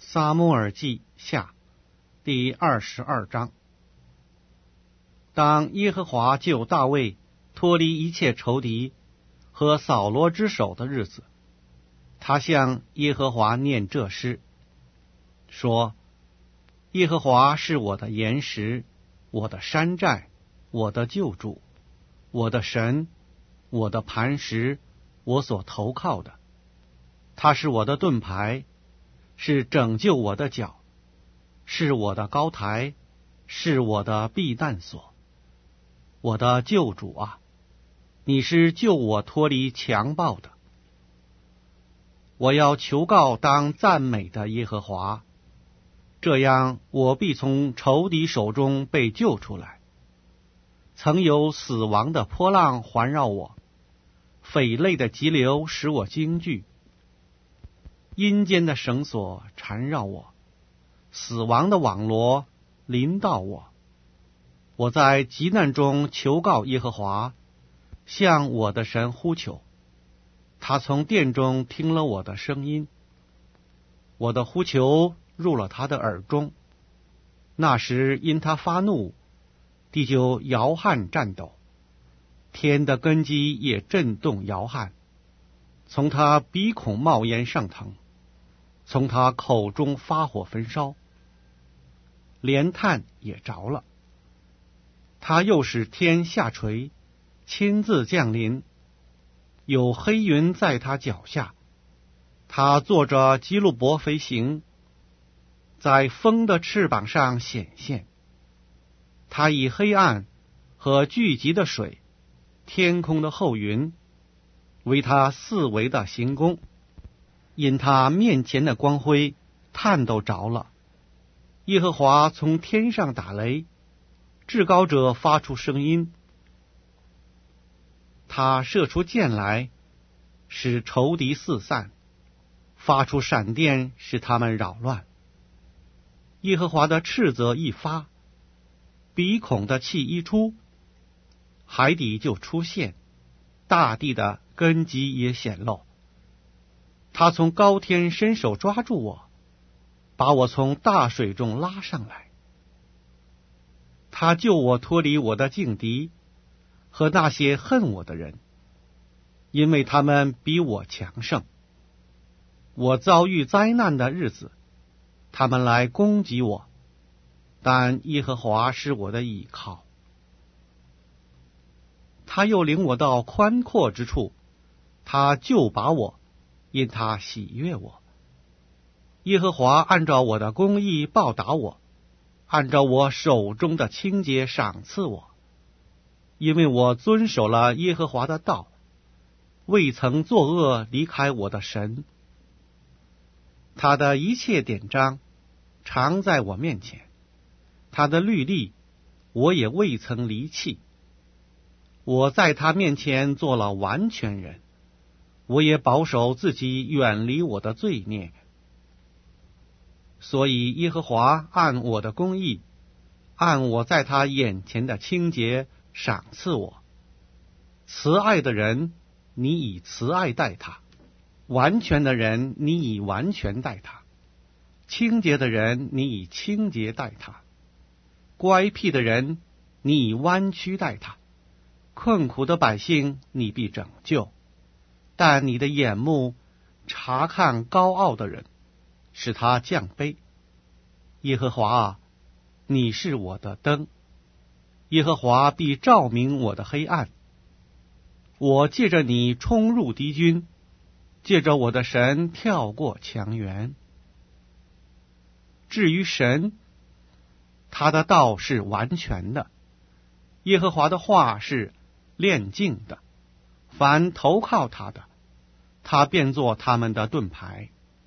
撒母耳记下第22章。当耶和华救大卫脱离一切仇敌和扫罗之手的日子，他向耶和华念这诗，说：耶和华是我的岩石，我的山寨，我的救主，我的神，我的磐石，我所投靠的。他是我的盾牌，是拯救我的脚，是我的高台，是我的避难所。我的救主啊，你是救我脱离强暴的。我要求告当赞美的耶和华，这样我必从仇敌手中被救出来。曾有死亡的波浪环绕我，匪类的急流使我惊惧，阴间的绳索缠绕我，死亡的网罗临到我。我在急难中求告耶和华，向我的神呼求。他从殿中听了我的声音，我的呼求入了他的耳中。那时因他发怒，地就摇撼颤抖，天的根基也震动摇撼。从他鼻孔冒烟上腾，从他口中发火焚烧，连炭也着了。他又使天下垂，亲自降临，有黑云在他脚下。他坐着基路伯飞行，在风的翅膀上显现。他以黑暗和聚集的水，天空的厚云，为他四围的行宫。因他面前的光辉，炭都着了。耶和华从天上打雷，至高者发出声音。他射出箭来，使仇敌四散，发出闪电，使他们扰乱。耶和华的斥责一发，鼻孔的气一出，海底就出现，大地的根基也显露。他从高天伸手抓住我，把我从大水中拉上来。他救我脱离我的劲敌和那些恨我的人，因为他们比我强盛。我遭遇灾难的日子，他们来攻击我，但耶和华是我的倚靠。他又领我到宽阔之处，他救拔我，因他喜悦我。耶和华按照我的公义报答我，按照我手中的清洁赏赐我，因为我遵守了耶和华的道，未曾作恶离开我的神。他的一切典章常在我面前，他的律例我也未曾离弃。我在他面前做了完全人，我也保守自己远离我的罪孽。所以耶和华按我的公义，按我在他眼前的清洁赏赐我。慈爱的人，你以慈爱待他；完全的人，你以完全待他；清洁的人，你以清洁待他；乖僻的人，你以弯曲待他；困苦的百姓，你必拯救。但你的眼目察看高傲的人，使他降卑。耶和华啊，你是我的灯，耶和华必照明我的黑暗。我借着你冲入敌军，借着我的神跳过墙垣。至于神，他的道是完全的，耶和华的话是炼净的，凡投靠他的，他便做他们的盾牌。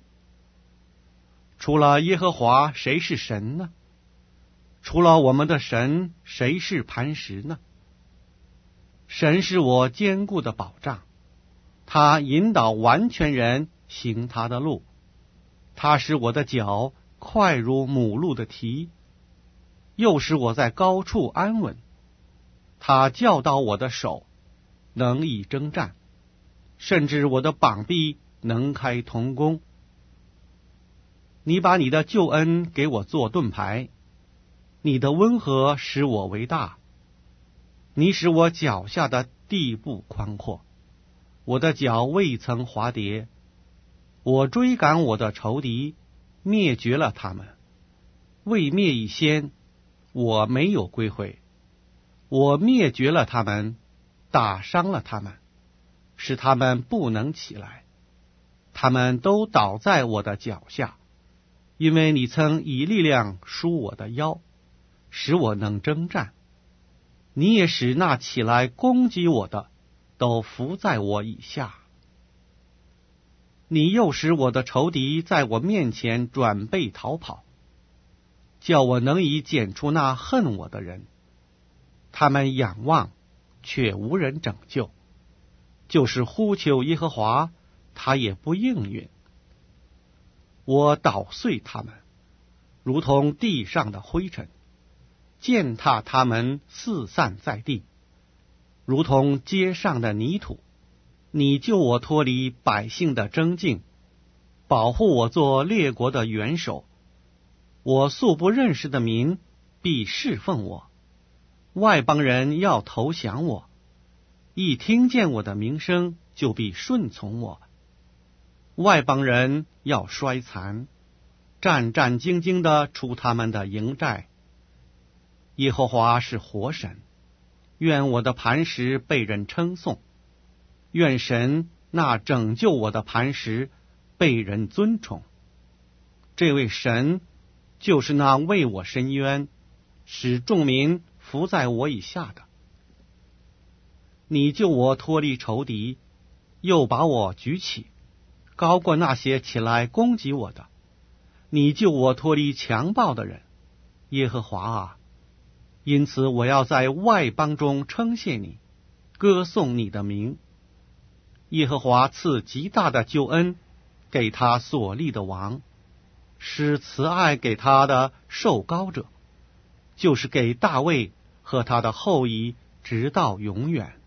除了耶和华，谁是神呢？除了我们的神，谁是磐石呢？神是我坚固的保障，他引导完全人行他的路，他使我的脚快如母鹿的蹄，又使我在高处安稳。他教导我的手能以征战，甚至我的膀臂能开铜弓。 你把你的救恩给我做盾牌，你的温和使我为大。你使我脚下的地步宽阔，我的脚未曾滑跌。我追赶我的仇敌，灭绝了他们。未灭以先，我没有归回。我灭绝了他们，打伤了他们，使他们不能起来。他们都倒在我的脚下，因为你曾以力量束我的腰，使我能征战。你也使那起来攻击我的都伏在我以下。你又使我的仇敌在我面前转背逃跑，叫我能以剪除那恨我的人。他们仰望，却无人拯救，就是呼求耶和华，他也不应允。我捣碎他们，如同地上的灰尘，践踏他们四散在地，如同街上的泥土。你救我脱离百姓的争竞，保护我做列国的元首。我素不认识的民必侍奉我，外邦人要投降我，一听见我的名声就必顺从我。外邦人要衰残，战战兢兢地出他们的营寨。耶和华是活神，愿我的磐石被人称颂，愿神那拯救我的磐石被人尊崇。这位神就是那为我伸冤，使众民伏在我以下的。你救我脱离仇敌，又把我举起，高过那些起来攻击我的。你救我脱离强暴的人，耶和华啊！因此我要在外邦中称谢你，歌颂你的名。耶和华赐极大的救恩给他所立的王，使慈爱给他的受膏者，就是给大卫和他的后裔直到永远。